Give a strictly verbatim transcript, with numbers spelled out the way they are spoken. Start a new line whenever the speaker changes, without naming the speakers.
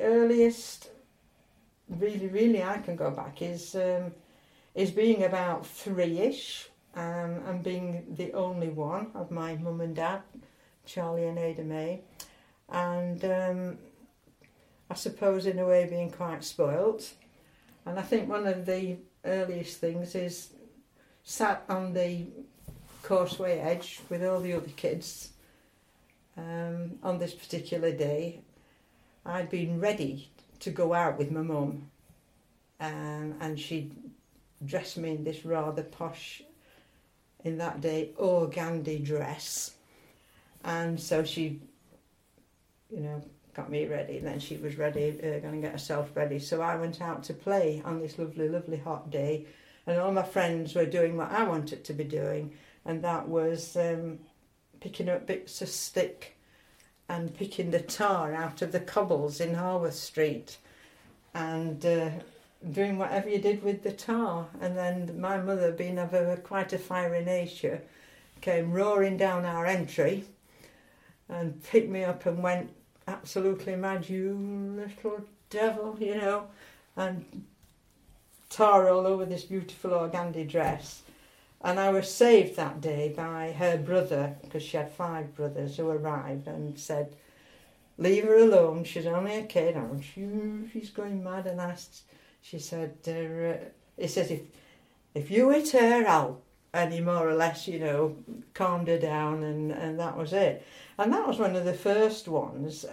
earliest, really, really I can go back is um, is being about three-ish um, and being the only one of my mum and dad, Charlie and Ada May, and um, I suppose in a way being quite spoilt. And I think one of the earliest things is sat on the causeway edge with all the other kids um, on this particular day. I'd been ready to go out with my mum, um, and she'd dressed me in this rather posh, in that day, organdy dress. And so she, you know, got me ready, and then she was ready, uh, going to get herself ready. So I went out to play on this lovely, lovely hot day, and all my friends were doing what I wanted to be doing, and that was um, picking up bits of stick and picking the tar out of the cobbles in Harworth Street, and uh, doing whatever you did with the tar. And then my mother, being of a quite a fiery nature, came roaring down our entry and picked me up and went absolutely mad, you little devil, you know, and tar all over this beautiful organdy dress. And I was saved that day by her brother, because she had five brothers who arrived and said, leave her alone, she's only a kid, oh, she, she's going mad. And I, she said, uh, he says, if, if you hit her, I'll, and he more or less, you know, calmed her down, and, and that was it. And that was one of the first ones.